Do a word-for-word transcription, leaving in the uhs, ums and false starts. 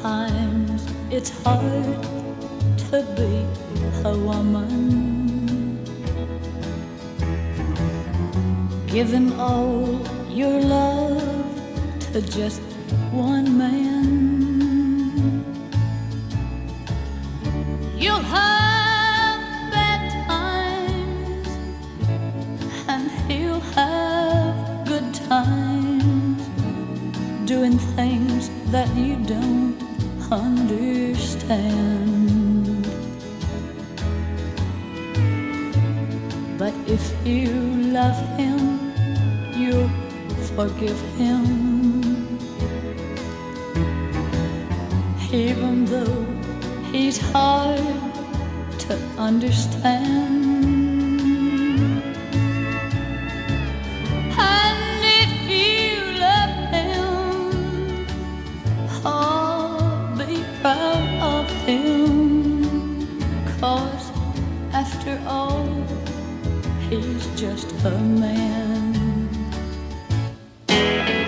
Sometimes it's hard to be a woman, giving all your love to just one man. You'll have bad times and he'll have good times, doing things that you don't understand. But if you love him, you'll forgive him, even though he's hard to understand. And if you love him, oh, be proud of him, 'cause after all, he's just a man.